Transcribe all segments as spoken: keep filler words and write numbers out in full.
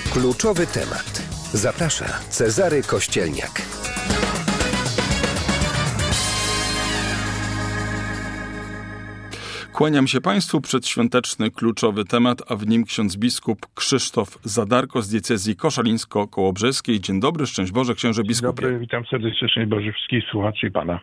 Kluczowy temat. Zaprasza Cezary Kościelniak. Kłaniam się Państwu. Przedświąteczny kluczowy temat, a w nim ksiądz biskup Krzysztof Zadarko z diecezji koszalińsko-kołobrzeskiej. Dzień dobry, szczęść Boże, księże biskupie. Dzień dobry, witam serdecznie, szczęść Boże wszystkich słuchaczy i Pana.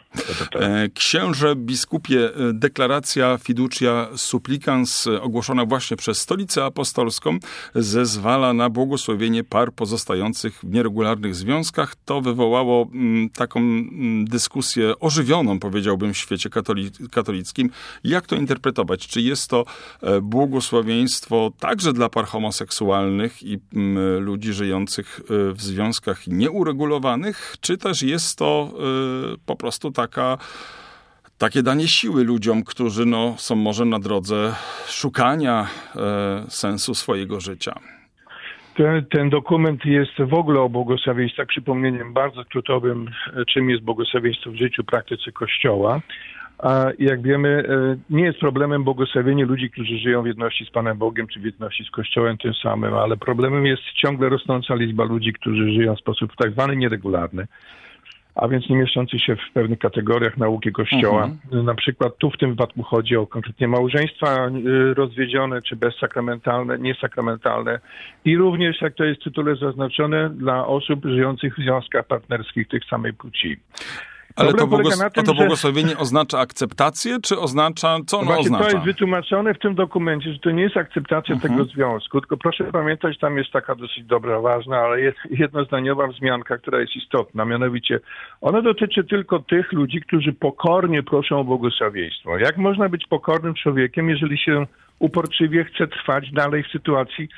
Księże biskupie, deklaracja fiducia supplicans ogłoszona właśnie przez Stolicę Apostolską zezwala na błogosławienie par pozostających w nieregularnych związkach. To wywołało m, taką m, dyskusję ożywioną, powiedziałbym, w świecie katoli- katolickim. Jak to interpretować? Czy jest to błogosławieństwo także dla par homoseksualnych i m, ludzi żyjących w związkach nieuregulowanych, czy też jest to y, po prostu taka, takie danie siły ludziom, którzy no, są może na drodze szukania y, sensu swojego życia? Ten, ten dokument jest w ogóle o błogosławieństwach przypomnieniem bardzo kluczowym, czym jest błogosławieństwo w życiu, praktyce Kościoła. A jak wiemy, nie jest problemem błogosławienie ludzi, którzy żyją w jedności z Panem Bogiem, czy w jedności z Kościołem tym samym, ale problemem jest ciągle rosnąca liczba ludzi, którzy żyją w sposób tak zwany nieregularny, a więc nie mieszczący się w pewnych kategoriach nauki Kościoła. Mhm. Na przykład tu w tym wypadku chodzi o konkretnie małżeństwa rozwiedzione, czy bezsakramentalne, niesakramentalne i również, jak to jest w tytule zaznaczone, dla osób żyjących w związkach partnerskich tych samej płci. Ale to, błogos- tym, to błogosławienie że... oznacza akceptację, czy oznacza, co ono Właśnie oznacza? To jest wytłumaczone w tym dokumencie, że to nie jest akceptacja uh-huh. tego związku, tylko proszę pamiętać, tam jest taka dosyć dobra, ważna, ale jest jednozdaniowa wzmianka, która jest istotna, mianowicie ona dotyczy tylko tych ludzi, którzy pokornie proszą o błogosławieństwo. Jak można być pokornym człowiekiem, jeżeli się uporczywie chce trwać dalej w sytuacji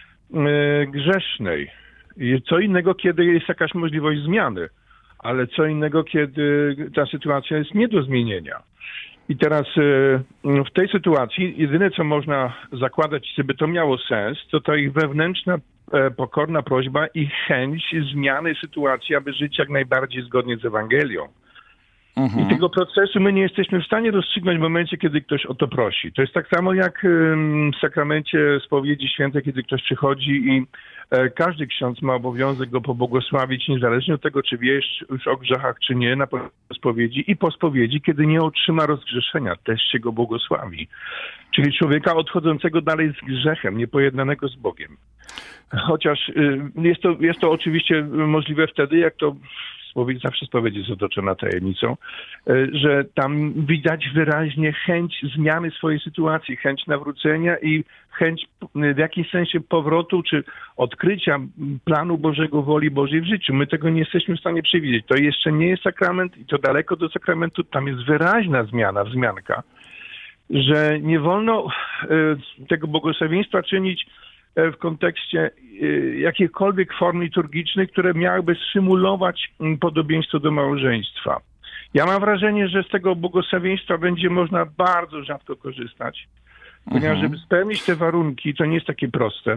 yy, grzesznej? I co innego, kiedy jest jakaś możliwość zmiany. Ale co innego, kiedy ta sytuacja jest nie do zmienienia. I teraz w tej sytuacji jedyne, co można zakładać, żeby to miało sens, to ta ich wewnętrzna, pokorna prośba i chęć zmiany sytuacji, aby żyć jak najbardziej zgodnie z Ewangelią. Mhm. I tego procesu my nie jesteśmy w stanie rozstrzygnąć w momencie, kiedy ktoś o to prosi. To jest tak samo jak w sakramencie spowiedzi świętej, kiedy ktoś przychodzi i każdy ksiądz ma obowiązek go pobłogosławić, niezależnie od tego, czy wie już o grzechach, czy nie, na spowiedzi i po spowiedzi, kiedy nie otrzyma rozgrzeszenia, też się go błogosławi. Czyli człowieka odchodzącego dalej z grzechem, niepojednanego z Bogiem. Chociaż jest to, jest to oczywiście możliwe wtedy, jak to spowiedź, zawsze spowiedź jest otoczona tajemnicą, że tam widać wyraźnie chęć zmiany swojej sytuacji, chęć nawrócenia i chęć w jakimś sensie powrotu czy odkrycia planu Bożego, woli Bożej w życiu. My tego nie jesteśmy w stanie przewidzieć. To jeszcze nie jest sakrament i to daleko do sakramentu. Tam jest wyraźna zmiana, wzmianka, że nie wolno tego błogosławieństwa czynić w kontekście jakichkolwiek form liturgicznych, które miałyby symulować podobieństwo do małżeństwa. Ja mam wrażenie, że z tego błogosławieństwa będzie można bardzo rzadko korzystać, ponieważ żeby spełnić te warunki, to nie jest takie proste.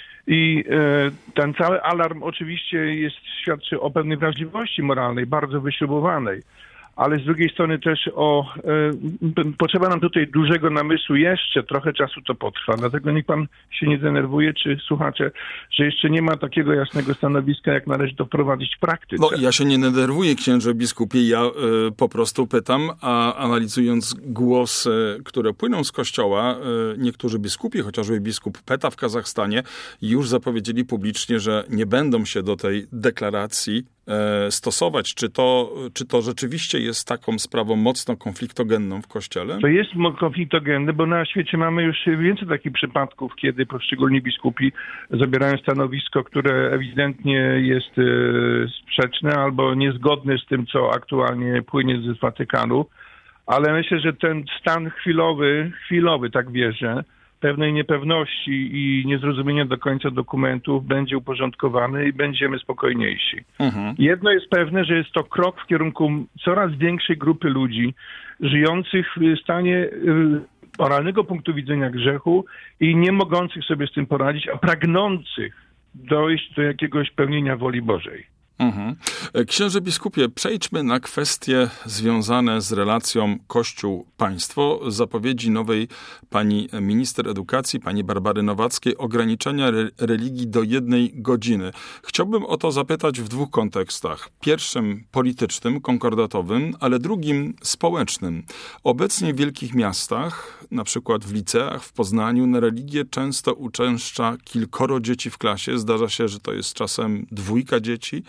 I ten cały alarm oczywiście jest, świadczy o pewnej wrażliwości moralnej, bardzo wyśrubowanej. Ale z drugiej strony też o, e, potrzeba nam tutaj dużego namysłu jeszcze, trochę czasu to potrwa, dlatego niech pan się nie denerwuje, czy słuchacze, że jeszcze nie ma takiego jasnego stanowiska, jak należy to wprowadzić w praktyce. No ja się nie denerwuję, księże biskupie, ja y, po prostu pytam, a analizując głosy, które płyną z kościoła, y, niektórzy biskupi, chociażby biskup Peta w Kazachstanie, już zapowiedzieli publicznie, że nie będą się do tej deklaracji stosować. Czy to, czy to rzeczywiście jest taką sprawą mocno konfliktogenną w Kościele? To jest konfliktogenne, bo na świecie mamy już więcej takich przypadków, kiedy poszczególni biskupi zabierają stanowisko, które ewidentnie jest sprzeczne albo niezgodne z tym, co aktualnie płynie z Watykanu. Ale myślę, że ten stan chwilowy, chwilowy, tak wierzę, pewnej niepewności i niezrozumienia do końca dokumentów będzie uporządkowany i będziemy spokojniejsi. Mhm. Jedno jest pewne, że jest to krok w kierunku coraz większej grupy ludzi żyjących w stanie moralnego punktu widzenia grzechu i nie mogących sobie z tym poradzić, a pragnących dojść do jakiegoś pełnienia woli Bożej. Mhm. Księże biskupie, przejdźmy na kwestie związane z relacją Kościół-państwo. Zapowiedzi nowej pani minister edukacji, pani Barbary Nowackiej, ograniczenia re- religii do jednej godziny. Chciałbym o to zapytać w dwóch kontekstach. Pierwszym politycznym, konkordatowym, ale drugim społecznym. Obecnie w wielkich miastach, na przykład w liceach, w Poznaniu, na religię często uczęszcza kilkoro dzieci w klasie. Zdarza się, że to jest czasem dwójka dzieci.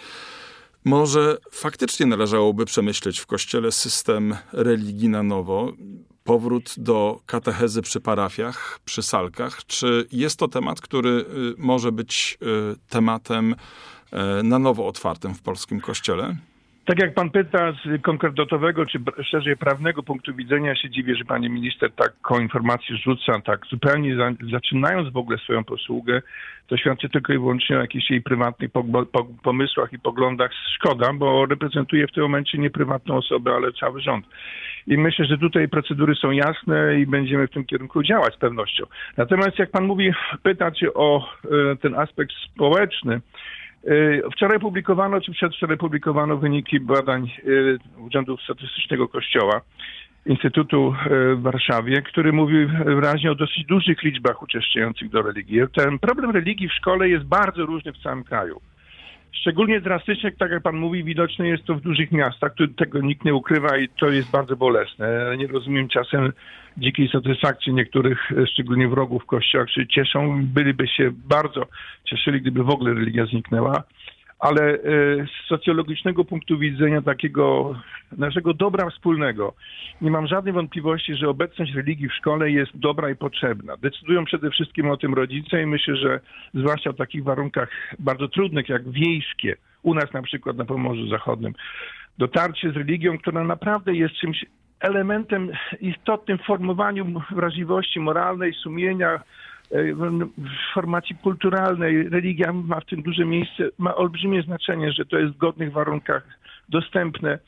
Może faktycznie należałoby przemyśleć w Kościele system religii na nowo, powrót do katechezy przy parafiach, przy salkach. Czy jest to temat, który może być tematem na nowo otwartym w polskim Kościele? Tak jak pan pyta z konkretowego, czy szerzej prawnego punktu widzenia, się dziwię, że pani minister taką informację rzuca, tak zupełnie za, zaczynając w ogóle swoją posługę, to świadczy tylko i wyłącznie o jakichś jej prywatnych po, po, pomysłach i poglądach. Szkoda, bo reprezentuje w tym momencie nie prywatną osobę, ale cały rząd. I myślę, że tutaj procedury są jasne i będziemy w tym kierunku działać z pewnością. Natomiast jak pan mówi, pyta czy o y, ten aspekt społeczny. Wczoraj publikowano, czy przedwczoraj publikowano wyniki badań Urzędu Statystycznego Kościoła, Instytutu w Warszawie, który mówi wyraźnie o dosyć dużych liczbach uczęszczających do religii. Ten problem religii w szkole jest bardzo różny w całym kraju. Szczególnie drastycznie, tak jak pan mówi, widoczne jest to w dużych miastach, tu tego nikt nie ukrywa i to jest bardzo bolesne. Nie rozumiem czasem dzikiej satysfakcji niektórych, szczególnie wrogów Kościoła, którzy cieszą, byliby się bardzo cieszyli, gdyby w ogóle religia zniknęła. Ale z socjologicznego punktu widzenia takiego naszego dobra wspólnego nie mam żadnej wątpliwości, że obecność religii w szkole jest dobra i potrzebna. Decydują przede wszystkim o tym rodzice i myślę, że zwłaszcza w takich warunkach bardzo trudnych jak wiejskie, u nas na przykład na Pomorzu Zachodnim, dotarcie z religią, która naprawdę jest czymś elementem istotnym w formowaniu wrażliwości moralnej, sumienia, w formacji kulturalnej. Religia ma w tym duże miejsce, ma olbrzymie znaczenie, że to jest w godnych warunkach dostępne.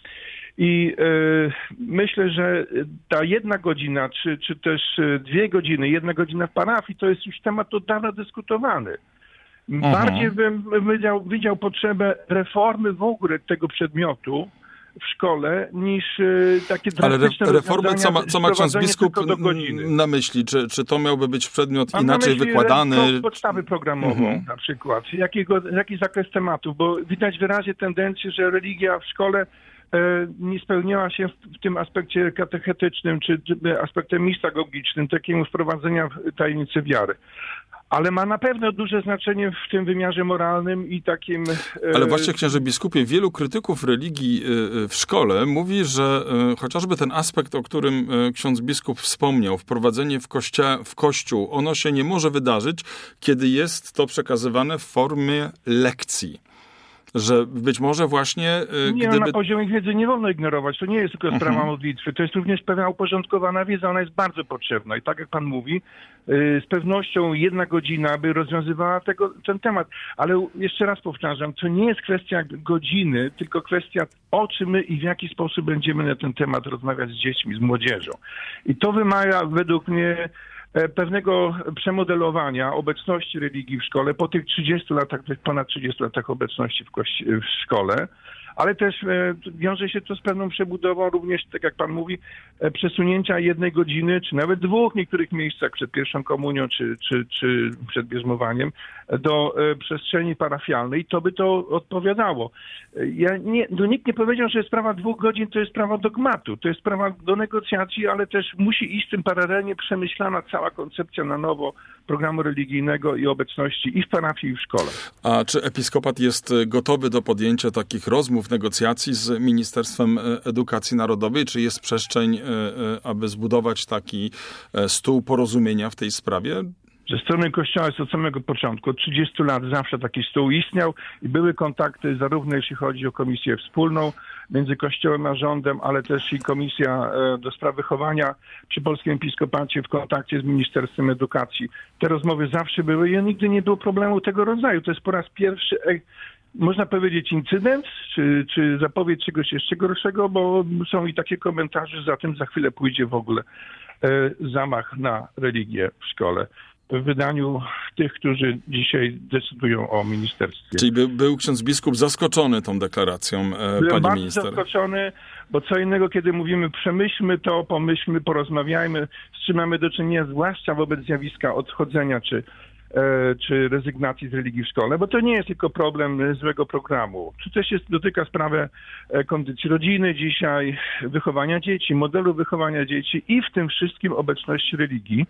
I y, myślę, że ta jedna godzina, czy, czy też dwie godziny, jedna godzina w parafii, to jest już temat od dawna dyskutowany. Mhm. Bardziej bym widział, widział potrzebę reformy w ogóle tego przedmiotu w szkole niż y, takie drastyczne Ale reformy, co ma, co ma ksiądz biskup na myśli? Czy, czy to miałby być przedmiot Mam inaczej na myśli wykładany? Podstawę programową mhm. na przykład. Jakiego, jaki zakres tematów? Bo widać wyraźnie tendencję, że religia w szkole e, nie spełniała się w, w tym aspekcie katechetycznym czy aspektem mistagogicznym, takiemu wprowadzenia w tajemnicy wiary. Ale ma na pewno duże znaczenie w tym wymiarze moralnym i takim... Ale właśnie, księże biskupie, wielu krytyków religii w szkole mówi, że chociażby ten aspekt, o którym ksiądz biskup wspomniał, wprowadzenie w, kościa, w kościół, ono się nie może wydarzyć, kiedy jest to przekazywane w formie lekcji. Że być może właśnie Nie, gdyby... na poziomie wiedzy nie wolno ignorować. To nie jest tylko sprawa mhm. modlitwy. To jest również pewna uporządkowana wiedza. Ona jest bardzo potrzebna. I tak jak pan mówi, z pewnością jedna godzina by rozwiązywała tego, ten temat. Ale jeszcze raz powtarzam, to nie jest kwestia godziny, tylko kwestia o czym my i w jaki sposób będziemy na ten temat rozmawiać z dziećmi, z młodzieżą. I to wymaga według mnie pewnego przemodelowania obecności religii w szkole po tych trzydziestu latach, ponad trzydziestu latach obecności w, kości- w szkole, ale też e, wiąże się to z pewną przebudową również, tak jak pan mówi, e, przesunięcia jednej godziny, czy nawet dwóch w niektórych miejscach przed pierwszą komunią, czy, czy, czy przed bierzmowaniem do e, przestrzeni parafialnej. To by to odpowiadało. E, ja nie, no nikt nie powiedział, że sprawa dwóch godzin to jest sprawa dogmatu, to jest sprawa do negocjacji, ale też musi iść z tym paralelnie przemyślana cała koncepcja na nowo programu religijnego i obecności i w parafii, i w szkole. A czy episkopat jest gotowy do podjęcia takich rozmów, negocjacji z Ministerstwem Edukacji Narodowej? Czy jest przestrzeń, aby zbudować taki stół porozumienia w tej sprawie? Ze strony Kościoła jest od samego początku, od trzydziestu lat zawsze taki stół istniał i były kontakty zarówno jeśli chodzi o komisję wspólną między Kościołem a rządem, ale też i komisja do spraw wychowania przy Polskim Episkopacie w kontakcie z Ministerstwem Edukacji. Te rozmowy zawsze były i nigdy nie było problemu tego rodzaju. To jest po raz pierwszy, można powiedzieć, incydent, czy, czy zapowiedź czegoś jeszcze gorszego, bo są i takie komentarze, za tym za chwilę pójdzie w ogóle zamach na religię w szkole. w wydaniu tych, którzy dzisiaj decydują o ministerstwie. Czyli by, był ksiądz biskup zaskoczony tą deklaracją e, Byłem pani bardzo minister. zaskoczony, bo co innego, kiedy mówimy przemyślmy to, pomyślmy, porozmawiajmy, z czym mamy do czynienia, zwłaszcza wobec zjawiska odchodzenia czy czy rezygnacji z religii w szkole, bo to nie jest tylko problem złego programu. To też jest, dotyka sprawy kondycji rodziny dzisiaj, wychowania dzieci, modelu wychowania dzieci i w tym wszystkim obecności religii.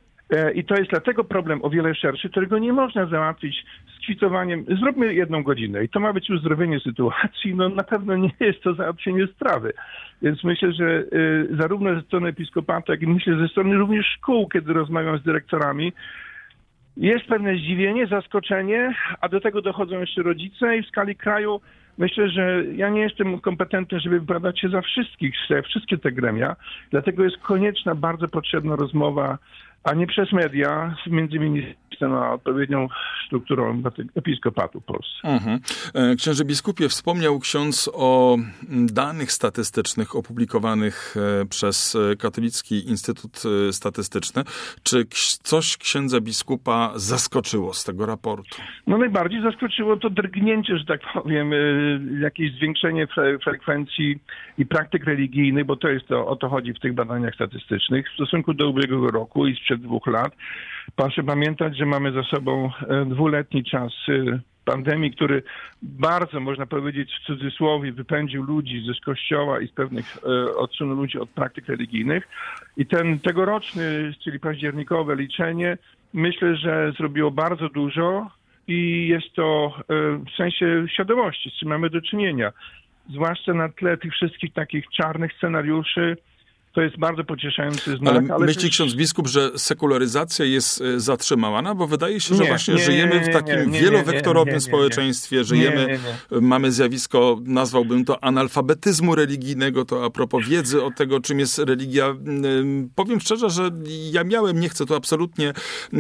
I to jest dlatego problem o wiele szerszy, którego nie można załatwić z kwitowaniem. Zróbmy jedną godzinę i to ma być uzdrowienie sytuacji. No na pewno nie jest to załatwienie sprawy. Więc myślę, że y, zarówno ze strony episkopatu, jak i myślę ze strony również szkół, kiedy rozmawiam z dyrektorami, jest pewne zdziwienie, zaskoczenie, a do tego dochodzą jeszcze rodzice i w skali kraju myślę, że ja nie jestem kompetentny, żeby wypowiadać się za wszystkich, wszystkie te gremia, dlatego jest konieczna, bardzo potrzebna rozmowa, a nie przez media, między ministrem a odpowiednią strukturą episkopatu w Polsce. Mhm. Księże biskupie, wspomniał ksiądz o danych statystycznych opublikowanych przez Katolicki Instytut Statystyczny. Czy coś księdza biskupa zaskoczyło z tego raportu? No najbardziej zaskoczyło to drgnięcie, że tak powiem, jakieś zwiększenie fre- frekwencji i praktyk religijnych, bo to jest to, o to chodzi w tych badaniach statystycznych w stosunku do ubiegłego roku i sprzed dwóch lat. Proszę pamiętać, że mamy za sobą dwuletni czas pandemii, który bardzo, można powiedzieć w cudzysłowie, wypędził ludzi z kościoła i z pewnych, odsunął ludzi od praktyk religijnych. I ten tegoroczny, czyli październikowe liczenie, myślę, że zrobiło bardzo dużo i jest to w sensie świadomości, z czym mamy do czynienia. Zwłaszcza na tle tych wszystkich takich czarnych scenariuszy. To jest bardzo pocieszający znak. Ale, ale myśli też... ksiądz biskup, że sekularyzacja jest zatrzymana? Bo wydaje się, że nie, właśnie nie, żyjemy w takim nie, nie, nie, wielowektorowym nie, nie, nie, społeczeństwie. nie, Żyjemy, nie, nie. mamy zjawisko, nazwałbym to analfabetyzmu religijnego, to a propos wiedzy o tego, czym jest religia. Powiem szczerze, że ja miałem, nie chcę tu absolutnie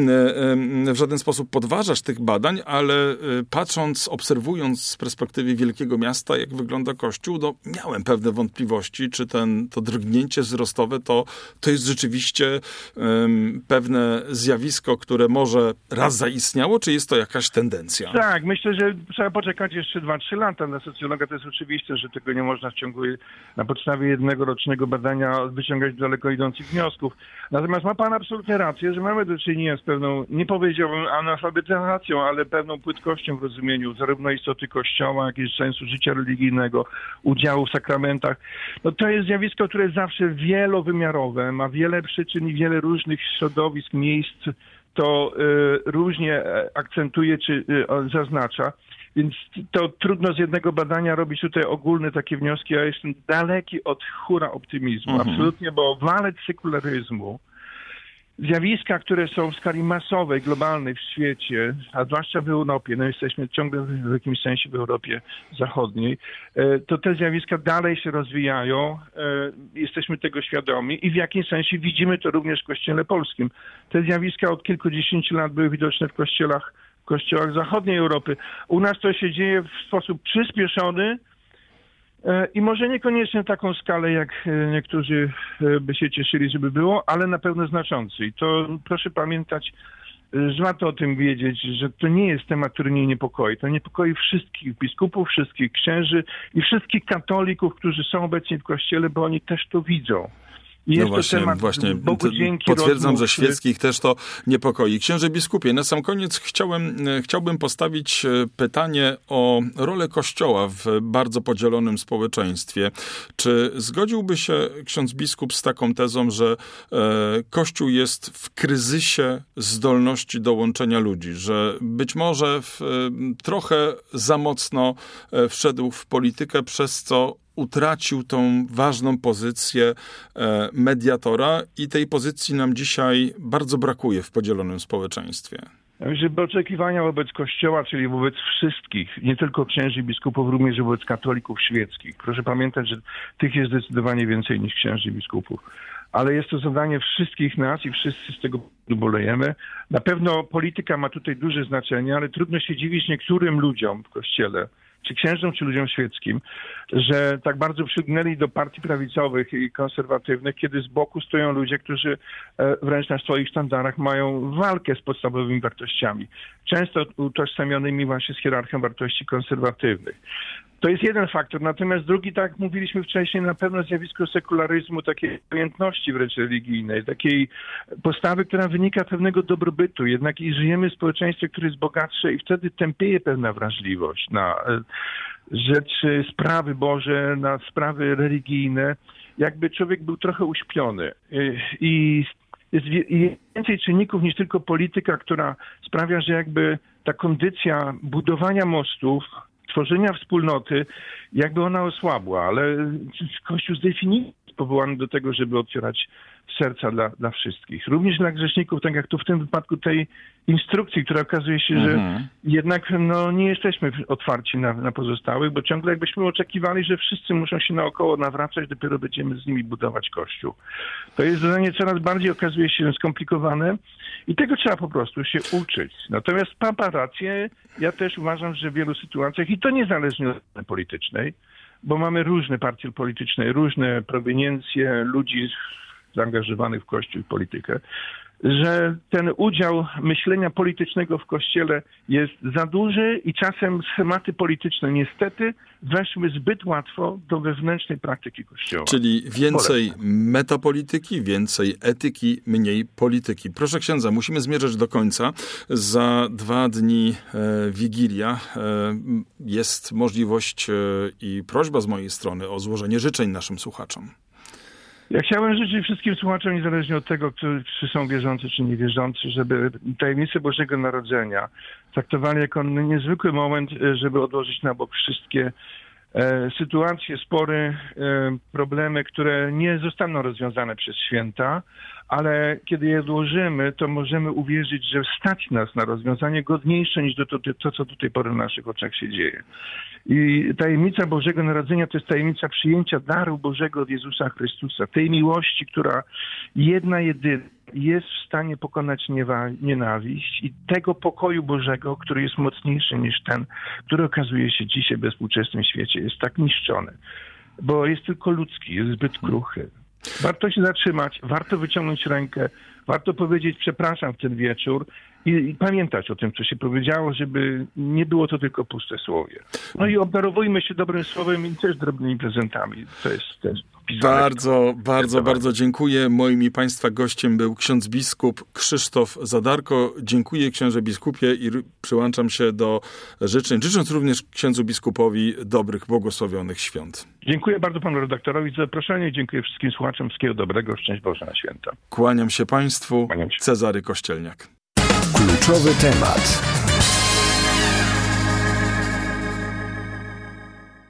w żaden sposób podważać tych badań, ale patrząc, obserwując z perspektywy wielkiego miasta, jak wygląda Kościół, no miałem pewne wątpliwości, czy ten, to drgnięcie wzrostowe To, to jest rzeczywiście um, pewne zjawisko, które może raz zaistniało, czy jest to jakaś tendencja? Tak, myślę, że trzeba poczekać jeszcze dwa trzy lata. Dla socjologa to jest oczywiste, że tego nie można w ciągu, na podstawie jednego rocznego badania wyciągać daleko idących wniosków. Natomiast ma pan absolutnie rację, że mamy do czynienia z pewną, nie powiedziałbym analfabetyzacją, ale pewną płytkością w rozumieniu zarówno istoty Kościoła, jak i sensu życia religijnego, udziału w sakramentach. No to jest zjawisko, które zawsze wielowymiarowe, ma wiele przyczyn i wiele różnych środowisk, miejsc, to y, różnie akcentuje czy y, zaznacza. Więc to trudno z jednego badania robić tutaj ogólne takie wnioski. Ja jestem daleki od hura optymizmu. Mhm. Absolutnie, bo walec sekularyzmu, zjawiska, które są w skali masowej, globalnej w świecie, a zwłaszcza w Europie, no jesteśmy ciągle w jakimś sensie w Europie Zachodniej, to te zjawiska dalej się rozwijają, jesteśmy tego świadomi i w jakimś sensie widzimy to również w Kościele polskim. Te zjawiska od kilkudziesięciu lat były widoczne w kościołach, w kościołach zachodniej Europy. U nas to się dzieje w sposób przyspieszony, i może niekoniecznie taką skalę, jak niektórzy by się cieszyli, żeby było, ale na pewno znaczący. I to proszę pamiętać, że warto o tym wiedzieć, że to nie jest temat, który mnie niepokoi. To niepokoi wszystkich biskupów, wszystkich księży i wszystkich katolików, którzy są obecni w Kościele, bo oni też to widzą. Jest no właśnie, to temat, właśnie. Bogu dzięki, potwierdzam, rozmów, że świeckich też to niepokoi. Księże biskupie, na sam koniec chciałem, chciałbym postawić pytanie o rolę Kościoła w bardzo podzielonym społeczeństwie. Czy zgodziłby się ksiądz biskup z taką tezą, że Kościół jest w kryzysie zdolności do łączenia ludzi, że być może w, trochę za mocno wszedł w politykę, przez co utracił tą ważną pozycję mediatora i tej pozycji nam dzisiaj bardzo brakuje w podzielonym społeczeństwie? Żeby oczekiwania wobec Kościoła, czyli wobec wszystkich, nie tylko księży i biskupów, również wobec katolików świeckich. Proszę pamiętać, że tych jest zdecydowanie więcej niż księży i biskupów. Ale jest to zadanie wszystkich nas i wszyscy z tego bolejemy. Na pewno polityka ma tutaj duże znaczenie, ale trudno się dziwić niektórym ludziom w Kościele, czy księżom, czy ludziom świeckim, że tak bardzo przygnęli do partii prawicowych i konserwatywnych, kiedy z boku stoją ludzie, którzy wręcz na swoich sztandarach mają walkę z podstawowymi wartościami, często utożsamionymi właśnie z hierarchią wartości konserwatywnych. To jest jeden faktor. Natomiast drugi, tak jak mówiliśmy wcześniej, na pewno zjawisko sekularyzmu, takiej pojętności wręcz religijnej, takiej postawy, która wynika z pewnego dobrobytu. Jednak i żyjemy w społeczeństwie, które jest bogatsze i wtedy tępieje pewna wrażliwość na rzeczy, sprawy Boże, na sprawy religijne. Jakby człowiek był trochę uśpiony. I jest więcej czynników niż tylko polityka, która sprawia, że jakby ta kondycja budowania mostów, tworzenia wspólnoty, jakby ona osłabła, ale Kościół z definicji jest powołany do tego, żeby otwierać serca dla, dla wszystkich. Również dla grzeszników, tak jak tu w tym wypadku tej instrukcji, która okazuje się, mhm. że jednak no, nie jesteśmy otwarci na, na pozostałych, bo ciągle jakbyśmy oczekiwali, że wszyscy muszą się naokoło nawracać, dopiero będziemy z nimi budować Kościół. To jest zadanie coraz bardziej okazuje się skomplikowane i tego trzeba po prostu się uczyć. Natomiast papa rację, ja też uważam, że w wielu sytuacjach, i to niezależnie od strony politycznej, bo mamy różne partie polityczne, różne proweniencje ludzi zaangażowanych w Kościół i politykę, że ten udział myślenia politycznego w Kościele jest za duży i czasem schematy polityczne niestety weszły zbyt łatwo do wewnętrznej praktyki Kościoła. Czyli więcej metapolityki, więcej etyki, mniej polityki. Proszę księdza, musimy zmierzać do końca. Za dwa dni e, Wigilia. E, jest możliwość e, i prośba z mojej strony o złożenie życzeń naszym słuchaczom. Ja chciałem życzyć wszystkim słuchaczom, niezależnie od tego, czy są wierzący, czy niewierzący, żeby tajemnicę Bożego Narodzenia traktowali jako niezwykły moment, żeby odłożyć na bok wszystkie e, sytuacje, spory, e, problemy, które nie zostaną rozwiązane przez święta, ale kiedy je odłożymy, to możemy uwierzyć, że stać nas na rozwiązanie godniejsze niż to, to, to co do tej pory w naszych oczach się dzieje. I tajemnica Bożego Narodzenia to jest tajemnica przyjęcia daru Bożego od Jezusa Chrystusa, tej miłości, która jedna jedyna jest w stanie pokonać nienawiść i tego pokoju Bożego, który jest mocniejszy niż ten, który okazuje się dzisiaj we współczesnym świecie, jest tak niszczony, bo jest tylko ludzki, jest zbyt kruchy. Warto się zatrzymać, warto wyciągnąć rękę, warto powiedzieć przepraszam w ten wieczór i, i pamiętać o tym, co się powiedziało, żeby nie było to tylko puste słowie. No i obdarowujmy się dobrym słowem i też drobnymi prezentami. To jest też Bardzo, bardzo, bardzo dziękuję. Moim i Państwa gościem był ksiądz biskup Krzysztof Zadarko. Dziękuję księże biskupie i przyłączam się do życzeń, życząc również księdzu biskupowi dobrych, błogosławionych świąt. Dziękuję bardzo panu redaktorowi za zaproszenie. Dziękuję wszystkim słuchaczom. Wszystkiego dobrego. Szczęść Boże na święta. Kłaniam się Państwu. Kłaniam się. Cezary Kościelniak. Kluczowy temat.